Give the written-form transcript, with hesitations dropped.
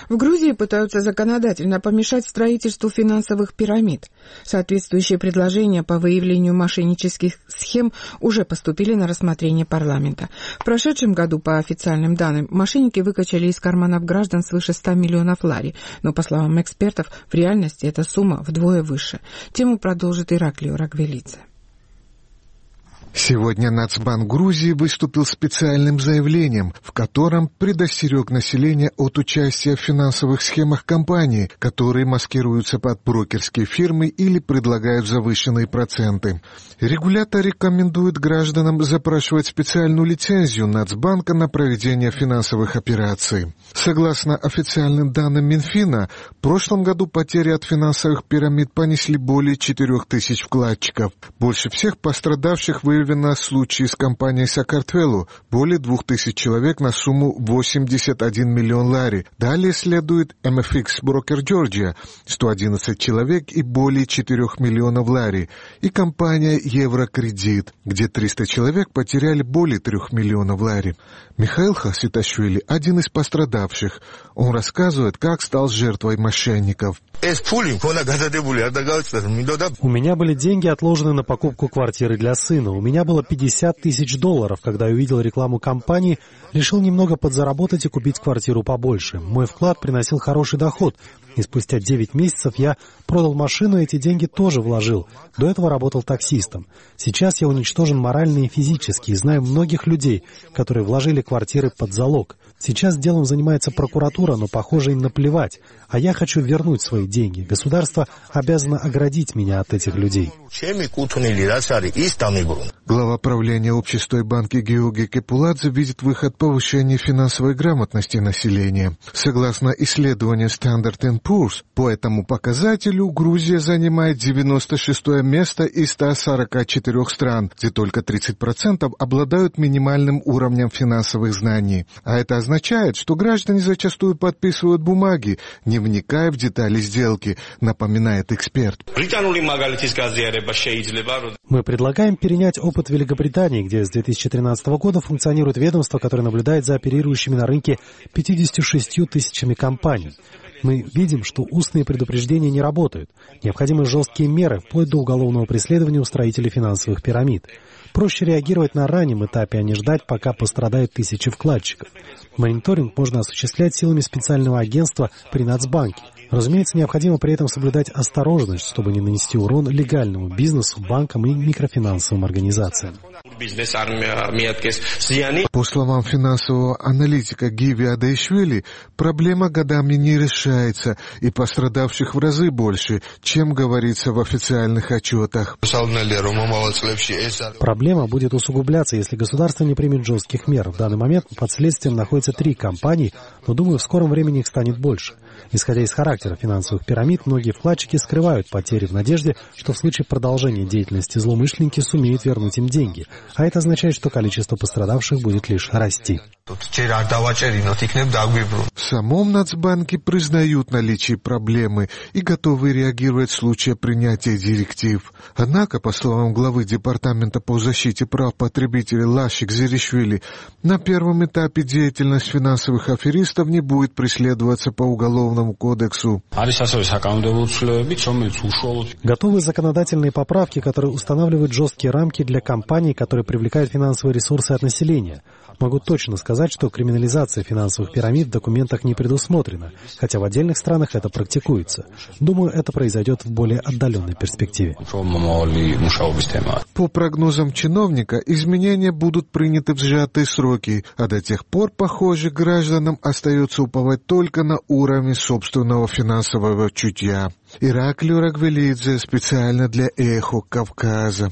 В Грузии пытаются законодательно помешать строительству финансовых пирамид. Соответствующие предложения по выявлению мошеннических схем уже поступили на рассмотрение парламента. В прошедшем году, по официальным данным, мошенники выкачали из карманов граждан свыше 100 миллионов лари, но, по словам экспертов, в реальности эта сумма вдвое выше. Тему продолжит Ираклио Рагвелидзе. Сегодня Нацбанк Грузии выступил специальным заявлением, в котором предостерег население от участия в финансовых схемах компаний, которые маскируются под брокерские фирмы или предлагают завышенные проценты. Регулятор рекомендует гражданам запрашивать специальную лицензию Нацбанка на проведение финансовых операций. Согласно официальным данным Минфина, в прошлом году потери от финансовых пирамид понесли более 4000 вкладчиков. Больше всех пострадавших выявлено случаи с компанией Сакартвелу, более 2000 человек на сумму 81 миллион лари. Далее следует MFX Broker Georgia, 111 человек и более 4 миллионов лари, и компания Еврокредит, где 300 человек потеряли более 3 миллионов лари. Михаил Хаситашвили – один из пострадавших. Он рассказывает, как стал жертвой мошенников. У меня были деньги, отложены на покупку квартиры для сына. У меня было $50 тысяч, когда я увидел рекламу компании, решил немного подзаработать и купить квартиру побольше. Мой вклад приносил хороший доход, и спустя 9 месяцев я продал машину, и эти деньги тоже вложил. До этого работал таксистом. Сейчас я уничтожен морально и физически, и знаю многих людей, которые вложили квартиры под залог. Сейчас делом занимается прокуратура, но, похоже, им наплевать. А я хочу вернуть свои деньги. Государство обязано оградить меня от этих людей. Глава правления общества банки Георгий Кепуладзе видит выход в повышении финансовой грамотности населения. Согласно исследованию Standard & Poor's, по этому показателю Грузия занимает 96-е место из 144 стран, где только 30% обладают минимальным уровнем финансовых знаний. А это означает, что граждане зачастую подписывают бумаги, не вникая в детали сделки, напоминает эксперт. Мы предлагаем перенять опыт Великобритании, где с 2013 года функционирует ведомство, которое наблюдает за оперирующими на рынке 56 тысячами компаний. Мы видим, что устные предупреждения не работают. Необходимы жесткие меры, вплоть до уголовного преследования устроителей финансовых пирамид. Проще реагировать на раннем этапе, а не ждать, пока пострадают тысячи вкладчиков. Мониторинг можно осуществлять силами специального агентства при Нацбанке. Разумеется, необходимо при этом соблюдать осторожность, чтобы не нанести урон легальному бизнесу, банкам и микрофинансовым организациям. По словам финансового аналитика Гиви Адаишвили, проблема годами не решается, и пострадавших в разы больше, чем говорится в официальных отчетах. Проблема будет усугубляться, если государство не примет жестких мер. В данный момент под следствием находятся 3 компании, но, думаю, в скором времени их станет больше. Исходя из характера финансовых пирамид, многие вкладчики скрывают потери в надежде, что в случае продолжения деятельности злоумышленники сумеют вернуть им деньги. А это означает, что количество пострадавших будет лишь расти. В самом Нацбанке признают наличие проблемы и готовы реагировать в случае принятия директив. Однако, по словам главы Департамента по защите прав потребителей Лашик Зеришвили, на первом этапе деятельность финансовых аферистов не будет преследоваться по Уголовному кодексу. Готовы законодательные поправки, которые устанавливают жесткие рамки для компаний, которые привлекают финансовые ресурсы от населения. Могу точно сказать, что криминализация финансовых пирамид в документах не предусмотрена, хотя в отдельных странах это практикуется. Думаю, это произойдет в более отдаленной перспективе. По прогнозам чиновника, изменения будут приняты в сжатые сроки, а до тех пор, похоже, гражданам остается уповать только на уровень собственного финансового чутья. Ираклио Рагвелидзе специально для «Эхо Кавказа».